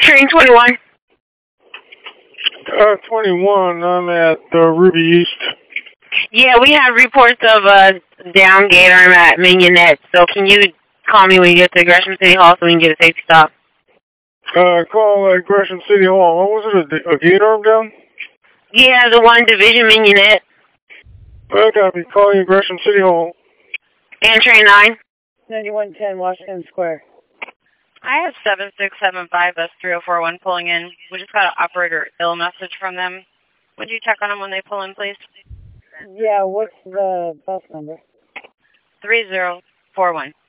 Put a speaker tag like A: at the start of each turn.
A: Train 21.
B: 21, I'm at Ruby East.
A: Yeah, we have reports of a down gate arm at Mignonette, so can you call me when you get to Gresham City Hall so we can get a safety stop?
B: Call Gresham City Hall. What was it, a gate arm down?
A: Yeah, the one Division Mignonette.
B: I copy. Call you Gresham City Hall.
A: And Train 9.
C: 9110 Washington Square.
D: I have 7675 S3041 pulling in. We just got an operator ill message from them. Would you check on them when they pull in, please?
C: Yeah, what's the bus number?
D: 3041.